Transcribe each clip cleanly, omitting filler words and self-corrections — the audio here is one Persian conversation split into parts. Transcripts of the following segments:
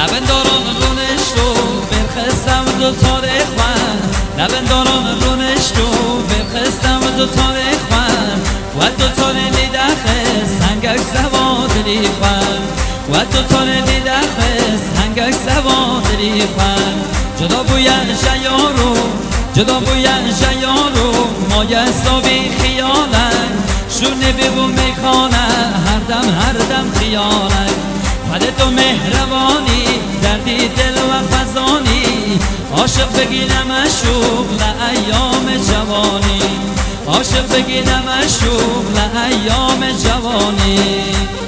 لبنداران رونش رو برخستم دو تاره خوان لبنداران رونش رو برخستم دو تاره خوان و دو تاره لیده خست هنگک سوادری خوان و دو تاره لیده خست هنگک سوادری خوان جدا بوین شیارو جدا بوین شیارو مایه سابی خیالن شونه ببو میخانه هر دم خیالن خود تو مهربانی دردی دل و خزانی عاشق بگیرم اشوق لایام جوانی عاشق بگیرم اشوق لایام جوانی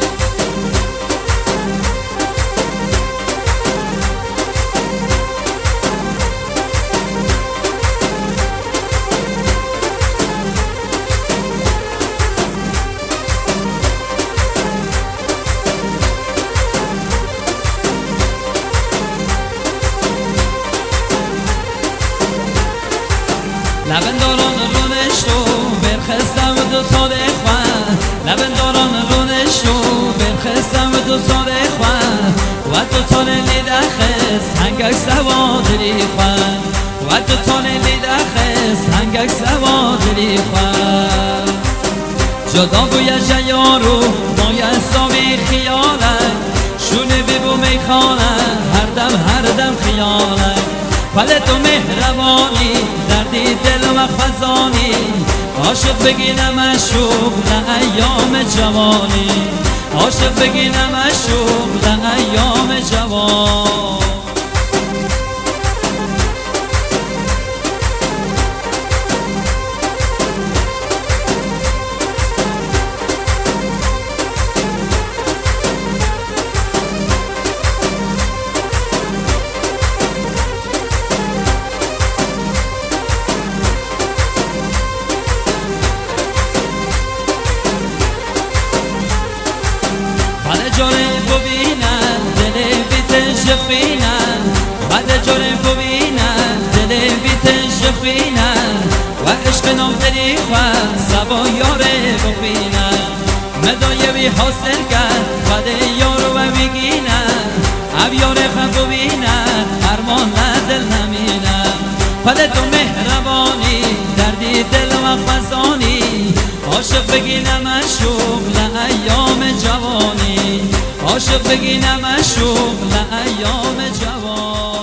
لبنداران رونش رو برخستم دو تاره خوان لبنداران رونش رو برخستم دو تاره خوان و دو تاره لیده خست هنگک سوادری خوان و دو تاره لیده خست هنگک سوادری خوان جدا بویش یارو مایه سامی خیالک شونه ببو میخانه هر دم خیالک ولی تو مهربانی دردی دل و خزانی عاشق بگیرم اشوق لایام جوانی عاشق بگیرم اشوق لایام جوان جوره ببینن دل بیتش خینن بعد جوره ببینن دل بیتش خینن و عشق نام دری خواه سبا یاره بخینن مدایه بی حاصل کرد بعد یارو و بگینن اب یاره خم ببینن ارمان دل نمینن بعد تو مهربانی دردی دل و خزانی عاشق بگینم اشوق لایام جوانی عاشق بگینم اشوق لایام جوان